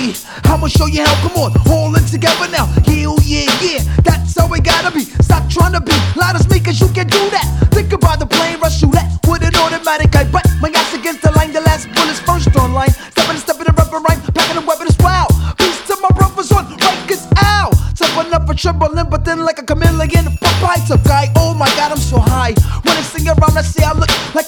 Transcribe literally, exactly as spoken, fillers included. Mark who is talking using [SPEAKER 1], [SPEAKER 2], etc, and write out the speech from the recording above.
[SPEAKER 1] me. I'ma show you how, come on, all in together now. Hell yeah, yeah, that's how it gotta be. Stop trying to be loud as me, cause you can do that. Think about the plane rush you that with an automatic. I butt my ass against the line, the last bullet's first online. Stepping and stepping a rubber rhyme, packing a weapon as wow. Peace to my brothers on Rikers, ow. Toughen up for trembling, but then like a chameleon. Fuck bites up guy, oh my god, I'm so high. When I sing around, I say I look like